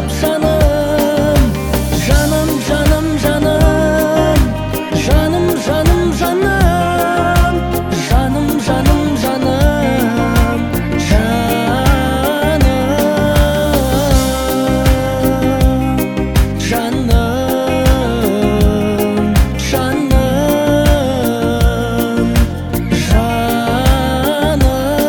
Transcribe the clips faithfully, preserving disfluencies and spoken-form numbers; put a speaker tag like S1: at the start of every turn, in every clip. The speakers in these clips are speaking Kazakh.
S1: балап жаным. Жаным, жаным, жаным, жаным, жаным, жаным, жаным, жаным, жаным, жаным, жаным, жаным,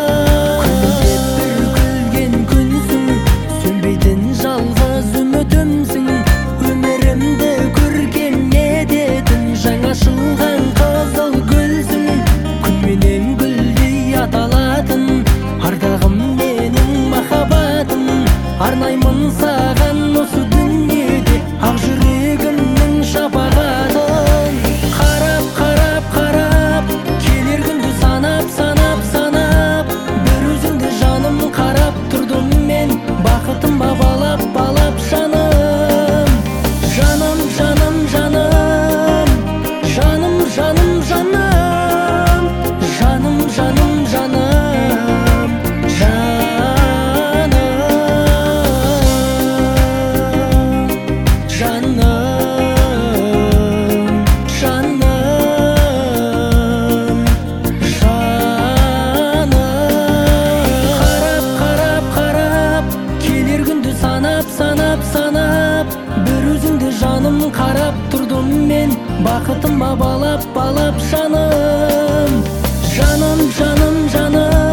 S1: жаным. Күлімдеп бір күлген күнсің, сөнбейтін жалғыз үмітімсің. Өмірімді көркем ететін жаңа ашылған қызыл гүлсің. Күнменен гүлдей аталатын ардағым менің махаббатым. Арнаймын саған осы дүниеде ақ жүрегімнің шапағатын. Қарап, қарап, қарап, келер күнді санап, санап, санап, бір өзіңді жаным қарап тұрдым мен, бақытыма балап, балап жаным. Жаным, жаным, жаным, жаным, жаным, жаным, жаным, жаным, жаным, жаным, жаным, жаным, жаным. Қарап, қарап, қарап, келер күнді санап, санап, санап, бір өзіңді жаным қарап тұрдым мен, бақытыма балап, балап жаным. Жаным, жаным, жаным.